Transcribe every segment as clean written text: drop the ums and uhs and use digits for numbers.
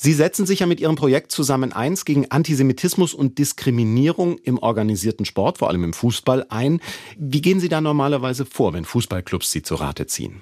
Sie setzen sich ja mit Ihrem Projekt Zusammen eins gegen Antisemitismus und Diskriminierung im organisierten Sport, vor allem im Fußball, ein. Wie gehen Sie da normalerweise vor, wenn Fußballclubs Sie zu Rate ziehen?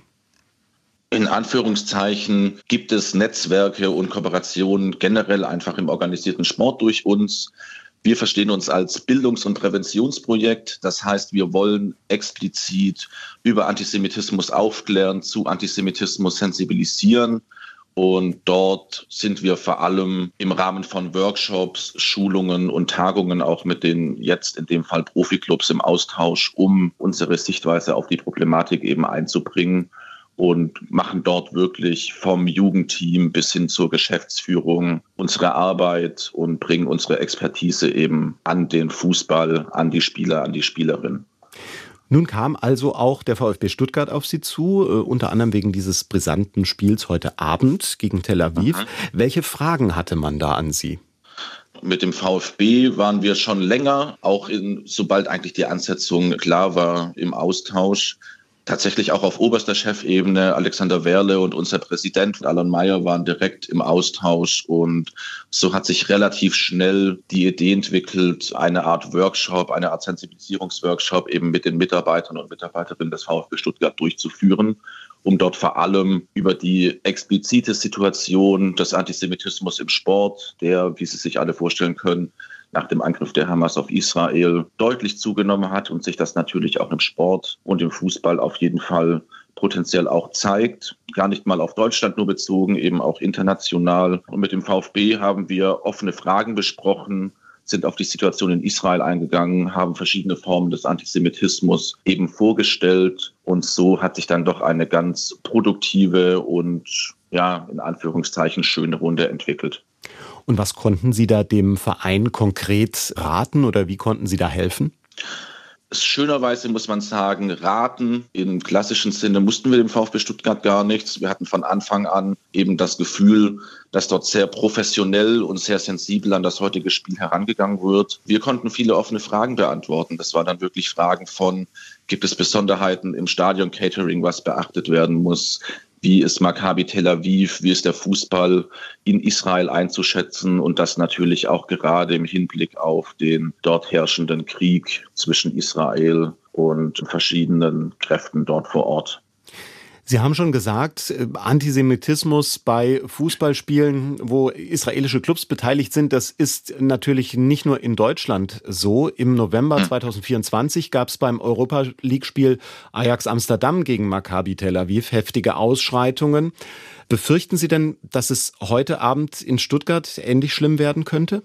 In Anführungszeichen gibt es Netzwerke und Kooperationen generell einfach im organisierten Sport durch uns. Wir verstehen uns als Bildungs- und Präventionsprojekt. Das heißt, wir wollen explizit über Antisemitismus aufklären, zu Antisemitismus sensibilisieren. Und dort sind wir vor allem im Rahmen von Workshops, Schulungen und Tagungen auch mit den jetzt in dem Fall Profiklubs im Austausch, um unsere Sichtweise auf die Problematik eben einzubringen. Und machen dort wirklich vom Jugendteam bis hin zur Geschäftsführung unsere Arbeit und bringen unsere Expertise eben an den Fußball, an die Spieler, an die Spielerin. Nun kam also auch der VfB Stuttgart auf Sie zu, unter anderem wegen dieses brisanten Spiels heute Abend gegen Tel Aviv. Welche Fragen hatte man da an Sie? Mit dem VfB waren wir schon länger, auch sobald eigentlich die Ansetzung klar war, im Austausch. Tatsächlich auch auf oberster Chefebene. Alexander Werle und unser Präsident Alon Meyer waren direkt im Austausch und so hat sich relativ schnell die Idee entwickelt, eine Art Workshop, eine Art Sensibilisierungsworkshop eben mit den Mitarbeitern und Mitarbeiterinnen des VfB Stuttgart durchzuführen, um dort vor allem über die explizite Situation des Antisemitismus im Sport, der, wie Sie sich alle vorstellen können, nach dem Angriff der Hamas auf Israel deutlich zugenommen hat und sich das natürlich auch im Sport und im Fußball auf jeden Fall potenziell auch zeigt. Gar nicht mal auf Deutschland nur bezogen, eben auch international. Und mit dem VfB haben wir offene Fragen besprochen, sind auf die Situation in Israel eingegangen, haben verschiedene Formen des Antisemitismus eben vorgestellt. Und so hat sich dann doch eine ganz produktive und ja, in Anführungszeichen schöne Runde entwickelt. Und was konnten Sie da dem Verein konkret raten oder wie konnten Sie da helfen? Schönerweise muss man sagen, raten im klassischen Sinne mussten wir dem VfB Stuttgart gar nichts. Wir hatten von Anfang an eben das Gefühl, dass dort sehr professionell und sehr sensibel an das heutige Spiel herangegangen wird. Wir konnten viele offene Fragen beantworten. Das waren dann wirklich Fragen von, gibt es Besonderheiten im Stadion-Catering, was beachtet werden muss? Wie ist Maccabi Tel Aviv, wie ist der Fußball in Israel einzuschätzen und das natürlich auch gerade im Hinblick auf den dort herrschenden Krieg zwischen Israel und verschiedenen Kräften dort vor Ort. Sie haben schon gesagt, Antisemitismus bei Fußballspielen, wo israelische Clubs beteiligt sind, das ist natürlich nicht nur in Deutschland so. Im November 2024 gab es beim Europa-League-Spiel Ajax Amsterdam gegen Maccabi Tel Aviv heftige Ausschreitungen. Befürchten Sie denn, dass es heute Abend in Stuttgart ähnlich schlimm werden könnte?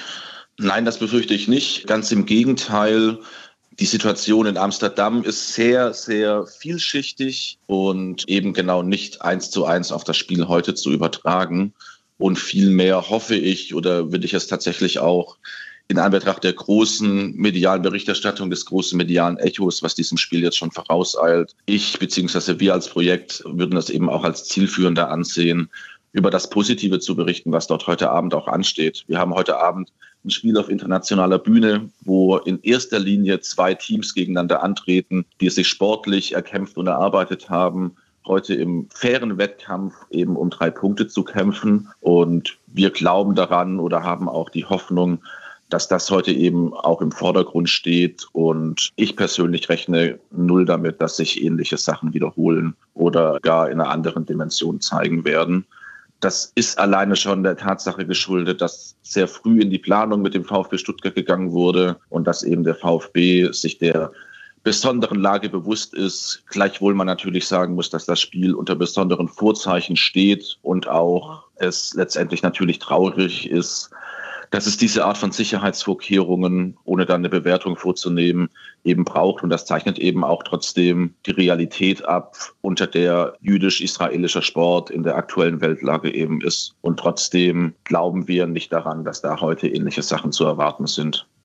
Nein, das befürchte ich nicht. Ganz im Gegenteil. Die Situation in Amsterdam ist sehr, sehr vielschichtig und eben genau nicht 1:1 auf das Spiel heute zu übertragen. Und vielmehr hoffe ich oder will ich es tatsächlich auch in Anbetracht der großen medialen Berichterstattung, des großen medialen Echos, was diesem Spiel jetzt schon vorauseilt. Ich bzw. wir als Projekt würden das eben auch als zielführender ansehen, über das Positive zu berichten, was dort heute Abend auch ansteht. Wir haben heute Abend ein Spiel auf internationaler Bühne, wo in erster Linie zwei Teams gegeneinander antreten, die sich sportlich erkämpft und erarbeitet haben, heute im fairen Wettkampf eben um 3 Punkte zu kämpfen. Und wir glauben daran oder haben auch die Hoffnung, dass das heute eben auch im Vordergrund steht. Und ich persönlich rechne null damit, dass sich ähnliche Sachen wiederholen oder gar in einer anderen Dimension zeigen werden. Das ist alleine schon der Tatsache geschuldet, dass sehr früh in die Planung mit dem VfB Stuttgart gegangen wurde und dass eben der VfB sich der besonderen Lage bewusst ist. Gleichwohl man natürlich sagen muss, dass das Spiel unter besonderen Vorzeichen steht und auch es letztendlich natürlich traurig ist, dass es diese Art von Sicherheitsvorkehrungen, ohne dann eine Bewertung vorzunehmen, eben braucht. Und das zeichnet eben auch trotzdem die Realität ab, unter der jüdisch-israelischer Sport in der aktuellen Weltlage eben ist. Und trotzdem glauben wir nicht daran, dass da heute ähnliche Sachen zu erwarten sind.